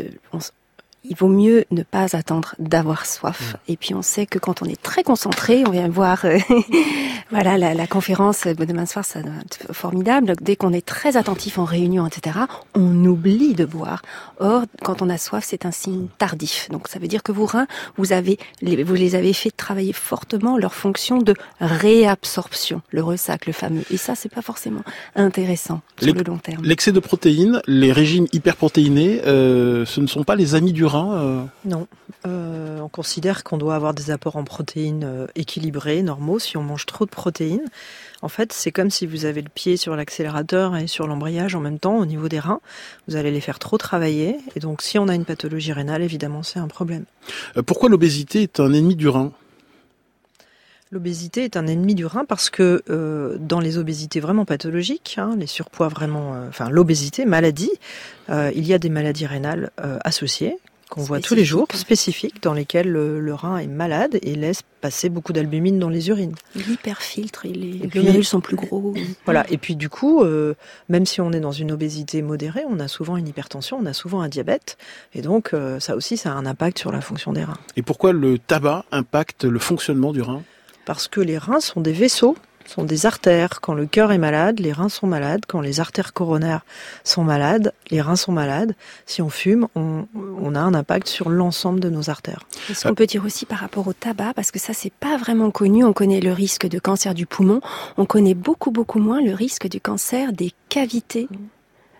il vaut mieux ne pas attendre d'avoir soif. Et puis on sait que quand on est très concentré, on vient voir voilà la conférence de demain soir, ça doit être formidable. Dès qu'on est très attentif en réunion, etc., on oublie de boire. Or, quand on a soif, c'est un signe tardif. Donc ça veut dire que vos reins, vous les avez fait travailler fortement leur fonction de réabsorption, le ressac, le fameux. Et ça, c'est pas forcément intéressant sur le long terme. L'excès de protéines, les régimes hyperprotéinés, ce ne sont pas les amis du rein? Non. On considère qu'on doit avoir des apports en protéines équilibrés, normaux. Si on mange trop de protéines, en fait, c'est comme si vous avez le pied sur l'accélérateur et sur l'embrayage en même temps au niveau des reins. Vous allez les faire trop travailler. Et donc, si on a une pathologie rénale, évidemment, c'est un problème. Pourquoi l'obésité est un ennemi du rein? L'obésité est un ennemi du rein parce que dans les obésités vraiment pathologiques, les surpoids vraiment, l'obésité, maladie, il y a des maladies rénales associées qu'on voit tous les jours, spécifiques, dans lesquelles le rein est malade et laisse passer beaucoup d'albumine dans les urines. L'hyperfiltre, les glomérules sont plus gros. Voilà, et puis du coup, même si on est dans une obésité modérée, on a souvent une hypertension, on a souvent un diabète, et donc ça aussi, ça a un impact sur la fonction des reins. Et pourquoi le tabac impacte le fonctionnement du rein? Parce que les reins sont des vaisseaux, sont des artères. Quand le cœur est malade, les reins sont malades. Quand les artères coronaires sont malades, les reins sont malades. Si on fume, on a un impact sur l'ensemble de nos artères. Et ce qu'on peut dire aussi par rapport au tabac, parce que ça, c'est pas vraiment connu. On connaît le risque de cancer du poumon. On connaît beaucoup, beaucoup moins le risque du cancer des cavités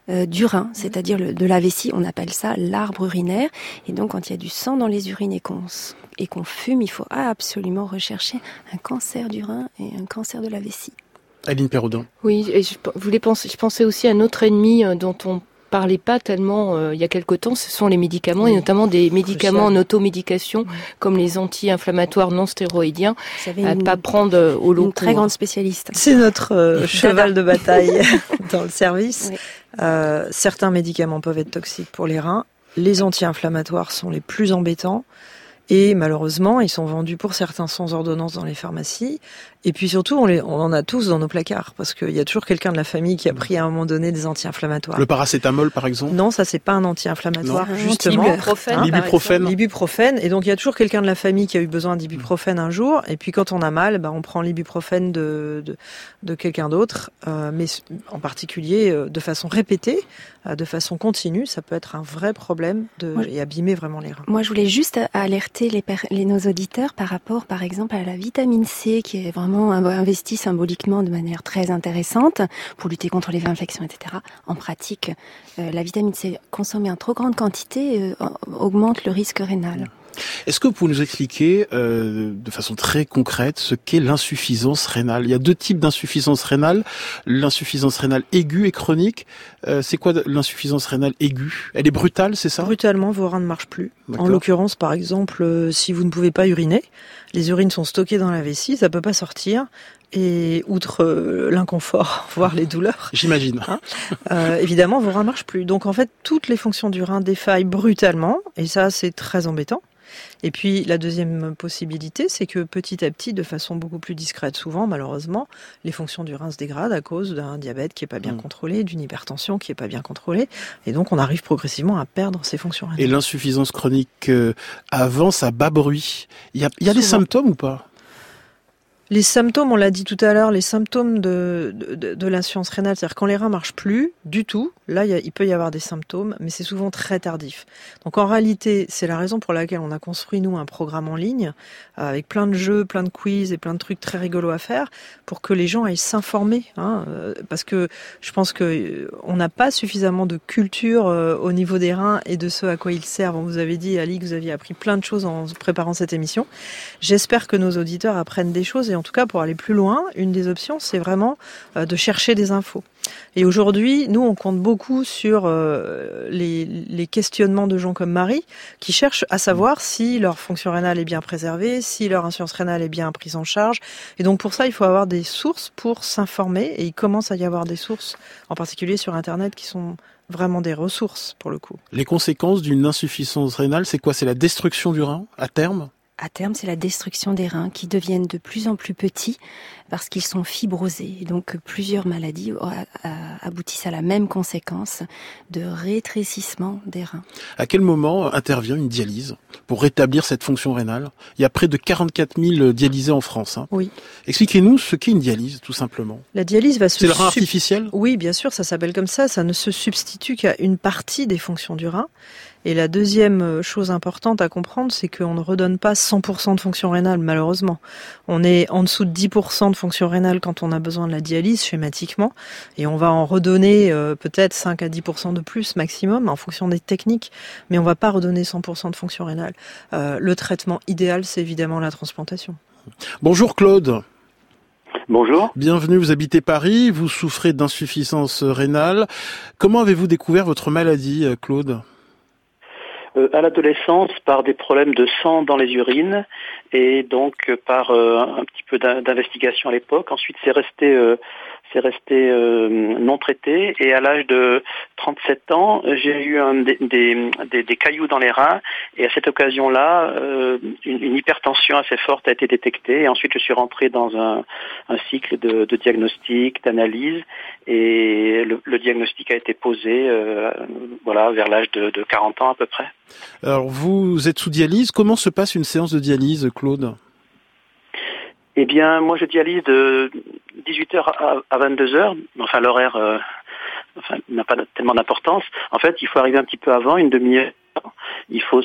du rein, c'est-à-dire de la vessie. On appelle ça l'arbre urinaire. Et donc, quand il y a du sang dans les urines et qu'on fume, il faut absolument rechercher un cancer du rein et un cancer de la vessie. Aline Perraudin. Oui, et je pensais aussi à un autre ennemi dont on parlait pas tellement il y a quelque temps, ce sont les médicaments, et notamment des médicaments en automédication, comme les anti-inflammatoires non stéroïdiens, à ne pas prendre au long cours. Une très grande spécialiste. C'est notre cheval de bataille dans le service. Oui. Certains médicaments peuvent être toxiques pour les reins. Les anti-inflammatoires sont les plus embêtants. Et malheureusement, ils sont vendus pour certains sans ordonnance dans les pharmacies. Et puis surtout, on en a tous dans nos placards, parce qu'il y a toujours quelqu'un de la famille qui a pris à un moment donné des anti-inflammatoires. Le paracétamol, par exemple ? Non, ça c'est pas un anti-inflammatoire, justement. L'ibuprofène. L'ibuprofène. Et donc il y a toujours quelqu'un de la famille qui a eu besoin d'ibuprofène un jour. Et puis quand on a mal, on prend l'ibuprofène de quelqu'un d'autre, mais en particulier de façon répétée, de façon continue, ça peut être un vrai problème et abîmer vraiment les reins. Moi, je voulais juste alerter nos auditeurs par rapport, par exemple, à la vitamine C, qui est vraiment investie symboliquement de manière très intéressante pour lutter contre les infections, etc. En pratique, la vitamine C consommée en trop grande quantité augmente le risque rénal. Est-ce que vous pouvez nous expliquer de façon très concrète ce qu'est l'insuffisance rénale ? Il y a 2 types d'insuffisance rénale. L'insuffisance rénale aiguë et chronique. C'est quoi l'insuffisance rénale aiguë ? Elle est brutale, c'est ça ? Brutalement, vos reins ne marchent plus. D'accord. En l'occurrence, par exemple, si vous ne pouvez pas uriner, les urines sont stockées dans la vessie, ça peut pas sortir. Et outre l'inconfort, voire les douleurs, j'imagine, évidemment, vos reins marchent plus. Donc en fait, toutes les fonctions du rein défaillent brutalement, et ça, c'est très embêtant. Et puis la deuxième possibilité, c'est que petit à petit, de façon beaucoup plus discrète, souvent, malheureusement, les fonctions du rein se dégradent à cause d'un diabète qui est pas bien contrôlé, d'une hypertension qui est pas bien contrôlée, et donc on arrive progressivement à perdre ces fonctions rénales. Et l'insuffisance chronique avance à bas bruit. Il y a des symptômes ou pas ? Les symptômes, on l'a dit tout à l'heure, les symptômes de l'insuffisance rénale, c'est-à-dire quand les reins marchent plus du tout, là il peut y avoir des symptômes, mais c'est souvent très tardif. Donc en réalité, c'est la raison pour laquelle on a construit nous un programme en ligne avec plein de jeux, plein de quiz et plein de trucs très rigolos à faire pour que les gens aillent s'informer, parce que je pense que on n'a pas suffisamment de culture au niveau des reins et de ce à quoi ils servent. Vous avez dit, Ali, que vous aviez appris plein de choses en préparant cette émission. J'espère que nos auditeurs apprennent des choses, et en tout cas, pour aller plus loin, une des options, c'est vraiment de chercher des infos. Et aujourd'hui, nous, on compte beaucoup sur les questionnements de gens comme Marie, qui cherchent à savoir si leur fonction rénale est bien préservée, si leur insuffisance rénale est bien prise en charge. Et donc, pour ça, il faut avoir des sources pour s'informer. Et il commence à y avoir des sources, en particulier sur Internet, qui sont vraiment des ressources, pour le coup. Les conséquences d'une insuffisance rénale, c'est quoi ? C'est la destruction du rein, à terme ? À terme, c'est la destruction des reins qui deviennent de plus en plus petits parce qu'ils sont fibrosés. Et donc, plusieurs maladies aboutissent à la même conséquence de rétrécissement des reins. À quel moment intervient une dialyse pour rétablir cette fonction rénale ? Il y a près de 44 000 dialysés en France. Oui. Expliquez-nous ce qu'est une dialyse, tout simplement. La dialyse va C'est le rein artificiel ? Oui, bien sûr, ça s'appelle comme ça. Ça ne se substitue qu'à une partie des fonctions du rein. Et la deuxième chose importante à comprendre, c'est qu'on ne redonne pas 100% de fonction rénale, malheureusement. On est en dessous de 10% de fonction rénale quand on a besoin de la dialyse, schématiquement. Et on va en redonner peut-être 5 à 10% de plus maximum, en fonction des techniques. Mais on ne va pas redonner 100% de fonction rénale. Le traitement idéal, c'est évidemment la transplantation. Bonjour Claude. Bonjour. Bienvenue, vous habitez Paris, vous souffrez d'insuffisance rénale. Comment avez-vous découvert votre maladie, Claude ? À l'adolescence, par des problèmes de sang dans les urines, et donc par un petit peu d'investigation à l'époque. Ensuite, c'est resté non traité, et à l'âge de 37 ans, j'ai eu des cailloux dans les reins, et à cette occasion-là, une hypertension assez forte a été détectée, et ensuite je suis rentré dans un cycle de diagnostic, d'analyse, et le diagnostic a été posé vers l'âge de 40 ans à peu près. Alors vous êtes sous dialyse, comment se passe une séance de dialyse, Claude ? Eh bien, moi je dialyse de 18h à 22h, enfin l'horaire n'a pas tellement d'importance. En fait, il faut arriver un petit peu avant, une demi-heure. Il faut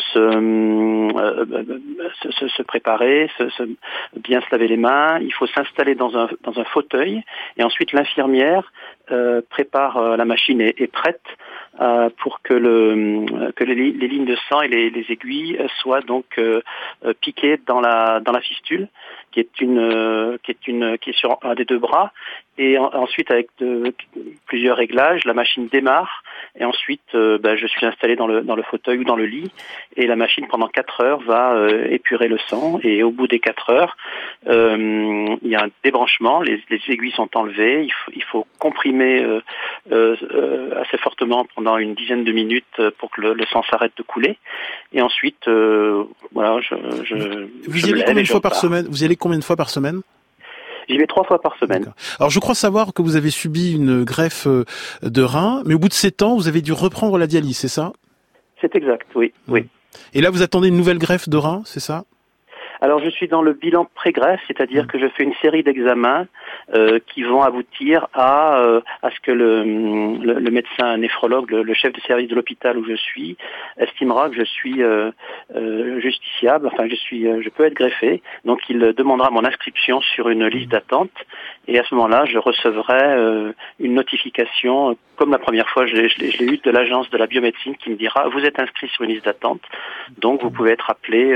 se préparer, bien se laver les mains. Il faut s'installer dans un fauteuil. Et ensuite, l'infirmière prépare la machine est prête pour que les lignes de sang et les aiguilles soient donc piquées dans la fistule, qui est sur un des deux bras. Et ensuite, avec plusieurs réglages, la machine démarre. Et ensuite, je suis installé dans le fauteuil ou dans le lit. Et la machine, pendant 4 heures, va épurer le sang. Et au bout des 4 heures, il y a un débranchement. Les aiguilles sont enlevées. Il faut comprimer assez fortement pendant une dizaine de minutes pour que le sang s'arrête de couler. Et ensuite, voilà, Vous y allez combien de fois par semaine ? Vous y allez combien de fois par semaine ? J'y vais 3 fois par semaine. D'accord. Alors, je crois savoir que vous avez subi une greffe de rein, mais au bout de 7 ans, vous avez dû reprendre la dialyse, c'est ça ? C'est exact, oui. Et là, vous attendez une nouvelle greffe de rein, c'est ça ? Alors, je suis dans le bilan pré-greffe, c'est-à-dire que je fais une série d'examens qui vont aboutir à ce que le médecin néphrologue, le chef de service de l'hôpital où je suis, estimera que je suis justiciable, enfin je peux être greffé. Donc, il demandera mon inscription sur une liste d'attente et à ce moment-là, je recevrai une notification, comme la première fois je l'ai eu, de l'agence de la biomédecine qui me dira « Vous êtes inscrit sur une liste d'attente, donc vous pouvez être appelé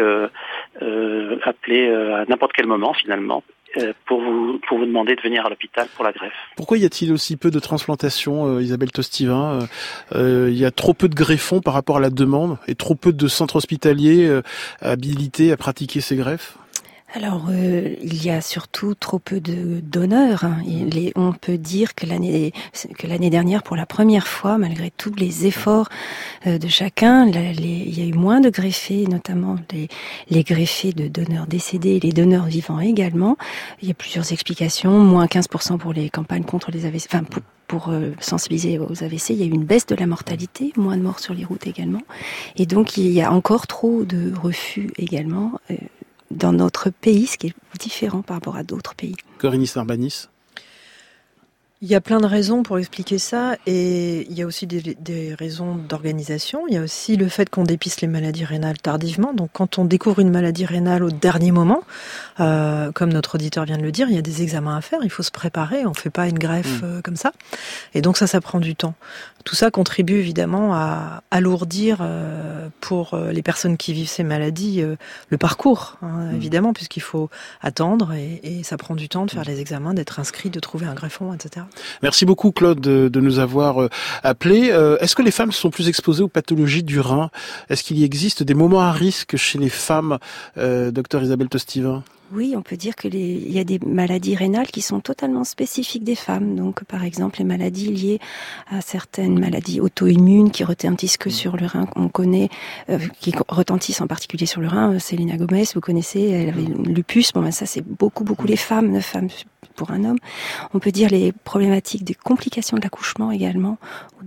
à n'importe quel moment finalement pour vous demander de venir à l'hôpital pour la greffe. » Pourquoi y a-t-il aussi peu de transplantations, Isabelle Tostivin ? Il y a trop peu de greffons par rapport à la demande et trop peu de centres hospitaliers habilités à pratiquer ces greffes ? Alors, il y a surtout trop peu de donneurs. On peut dire que l'année dernière, pour la première fois, malgré tous les efforts de chacun, il y a eu moins de greffés, notamment les greffés de donneurs décédés et les donneurs vivants également. Il y a plusieurs explications. Moins 15% pour les campagnes contre les AVC. Enfin, pour sensibiliser aux AVC, il y a eu une baisse de la mortalité, moins de morts sur les routes également. Et donc, il y a encore trop de refus également dans notre pays, ce qui est différent par rapport à d'autres pays. Corinne Isnarbanis. Il y a plein de raisons pour expliquer ça et il y a aussi des raisons d'organisation. Il y a aussi le fait qu'on dépiste les maladies rénales tardivement. Donc quand on découvre une maladie rénale au dernier moment, comme notre auditeur vient de le dire, il y a des examens à faire, il faut se préparer, on ne fait pas une greffe comme ça. Et donc ça prend du temps. Tout ça contribue évidemment à alourdir pour les personnes qui vivent ces maladies le parcours, évidemment, puisqu'il faut attendre et ça prend du temps de faire les examens, d'être inscrit, de trouver un greffon, etc. Merci beaucoup Claude de nous avoir appelés. Est-ce que les femmes sont plus exposées aux pathologies du rein ? Est-ce qu'il y existe des moments à risque chez les femmes, docteur Isabelle Tostivin ? Oui, on peut dire il y a des maladies rénales qui sont totalement spécifiques des femmes. Donc, par exemple, les maladies liées à certaines maladies auto-immunes qui retentissent que sur le rein, qu'on connaît, qui retentissent en particulier sur le rein. Selena Gomez, vous connaissez, elle avait le lupus. Bon, ça, c'est beaucoup les femmes, 9 femmes pour un homme. On peut dire les problématiques des complications de l'accouchement également.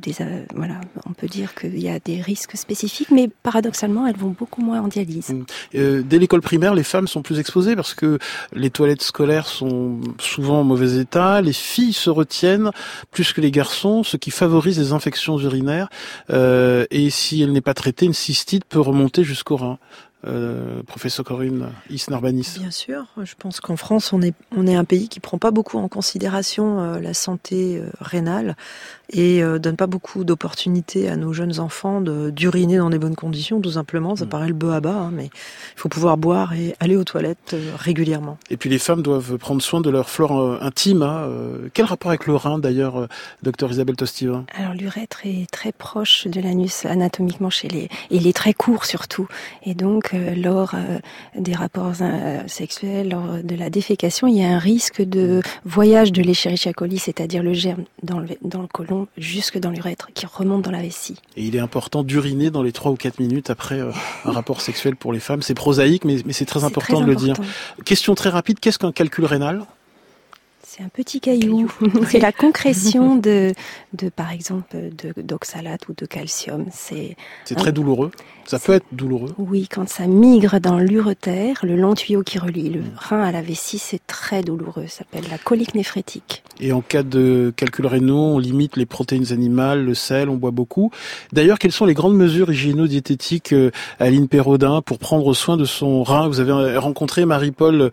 On peut dire qu'il y a des risques spécifiques, mais paradoxalement, elles vont beaucoup moins en dialyse. Dès l'école primaire, les femmes sont plus exposées parce que les toilettes scolaires sont souvent en mauvais état, les filles se retiennent plus que les garçons, ce qui favorise les infections urinaires, et si elle n'est pas traitée, une cystite peut remonter jusqu'au rein. Professeur Corinne Isnarbanis. Bien sûr, je pense qu'en France, on est un pays qui prend pas beaucoup en considération la santé rénale et donne pas beaucoup d'opportunités à nos jeunes enfants d'uriner dans des bonnes conditions, tout simplement. Ça paraît le bœuf à bas, mais il faut pouvoir boire et aller aux toilettes régulièrement. Et puis les femmes doivent prendre soin de leur flore intime. Quel rapport avec le rein d'ailleurs, docteur Isabelle Tostivin ? Alors l'urètre est très proche de l'anus anatomiquement il est très court surtout, et donc lors des rapports sexuels, lors de la défécation, il y a un risque de voyage de l'Escherichia coli, c'est-à-dire le germe dans le côlon jusque dans l'urètre qui remonte dans la vessie. Et il est important d'uriner dans les 3 ou 4 minutes après un rapport sexuel pour les femmes. C'est prosaïque, mais c'est très important de le dire. Question très rapide, qu'est-ce qu'un calcul rénal ? C'est un petit caillou. C'est la concrétion de par exemple, d'oxalate ou de calcium. C'est très douloureux. Ça peut être douloureux. Oui, quand ça migre dans l'urétère, le long tuyau qui relie le rein à la vessie, c'est très douloureux. Ça s'appelle la colique néphrétique. Et en cas de calculs rénaux, on limite les protéines animales, le sel, on boit beaucoup. D'ailleurs, quelles sont les grandes mesures hygiéno-diététiques, Aline Perraudin, pour prendre soin de son rein? Vous avez rencontré Marie-Paul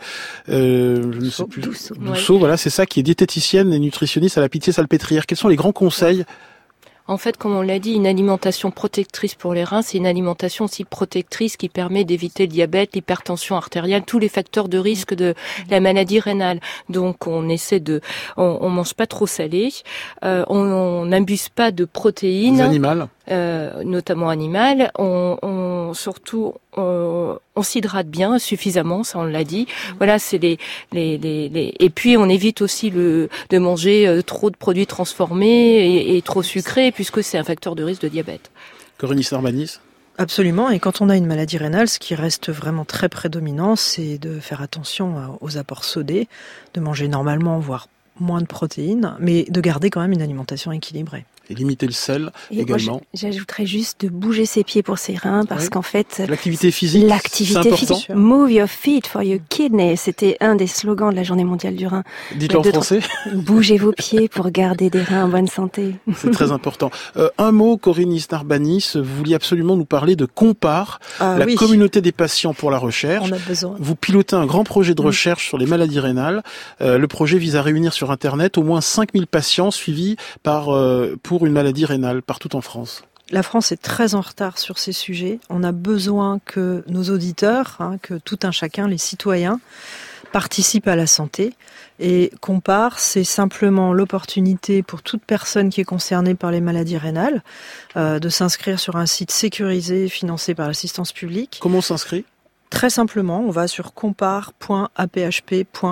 Douceau, voilà, c'est ça, qui est diététicienne et nutritionniste à la Pitié-Salpêtrière. Quels sont les grands conseils? En fait, comme on l'a dit, une alimentation protectrice pour les reins, c'est une alimentation aussi protectrice qui permet d'éviter le diabète, l'hypertension artérielle, tous les facteurs de risque de la maladie rénale. Donc, on essaie on mange pas trop salé, on n'abuse pas de protéines. Animales. Notamment animales. On s'hydrate bien, suffisamment, ça on l'a dit. Voilà, c'est et puis on évite aussi de manger trop de produits transformés et trop sucrés, puisque c'est un facteur de risque de diabète. Corinne Isnard-Banis. Absolument, et quand on a une maladie rénale, ce qui reste vraiment très prédominant, c'est de faire attention aux apports sodés, de manger normalement, voire moins de protéines, mais de garder quand même une alimentation équilibrée. Et limiter le sel et également. Moi, j'ajouterais juste de bouger ses pieds pour ses reins, parce qu'en fait... L'activité physique, c'est important. Move your feet for your kidney. C'était un des slogans de la Journée mondiale du rein. Dites-le en français. Bougez vos pieds pour garder des reins en bonne santé. C'est très important. Un mot, Corinne Isnard-Banis, vous vouliez absolument nous parler de Compare, communauté des patients pour la recherche. On a besoin. Vous pilotez un grand projet de recherche sur les maladies rénales. Le projet vise à réunir sur Internet au moins 5000 patients suivis pour une maladie rénale partout en France. La France est très en retard sur ces sujets. On a besoin que nos auditeurs, que tout un chacun, les citoyens, participent à la santé. Et Compare, c'est simplement l'opportunité pour toute personne qui est concernée par les maladies rénales de s'inscrire sur un site sécurisé financé par l'assistance publique. Comment on s'inscrit ? Très simplement, on va sur compare.aphp.fr.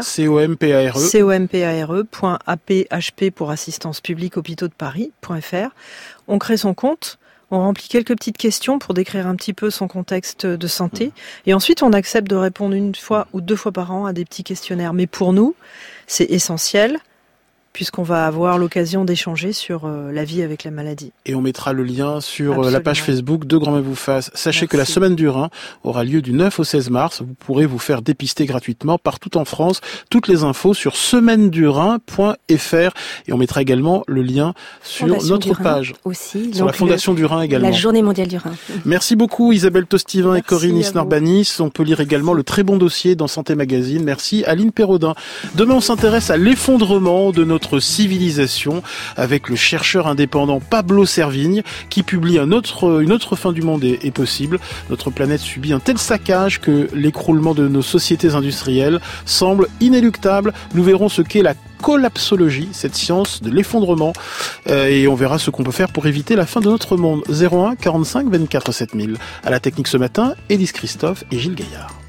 COMPARE.aphp pour assistance publique hôpitaux de Paris.fr. On crée son compte, on remplit quelques petites questions pour décrire un petit peu son contexte de santé. Et ensuite, on accepte de répondre 1 fois ou 2 fois par an à des petits questionnaires. Mais pour nous, c'est essentiel, puisqu'on va avoir l'occasion d'échanger sur la vie avec la maladie. Et on mettra le lien sur la page Facebook de Grand Bien vous fasse. Sachez que la Semaine du Rein aura lieu du 9 au 16 mars. Vous pourrez vous faire dépister gratuitement partout en France. Toutes les infos sur semaine-du-rhin.fr. Et on mettra également le lien sur notre page. Aussi. Sur la Fondation du Rhin également. La Journée mondiale du Rhin. Merci beaucoup Isabelle Tostivin et Corinne Isnard-Banis. On peut lire également le très bon dossier dans Santé Magazine. Merci Aline Perraudin. Demain on s'intéresse à l'effondrement de notre civilisation avec le chercheur indépendant Pablo Servigne qui publie une autre fin du monde est possible. Notre planète subit un tel saccage que l'écroulement de nos sociétés industrielles semble inéluctable. Nous verrons ce qu'est la collapsologie, cette science de l'effondrement, et on verra ce qu'on peut faire pour éviter la fin de notre monde. 01 45 24 7000. À la technique ce matin, Élise Christophe et Gilles Gaillard.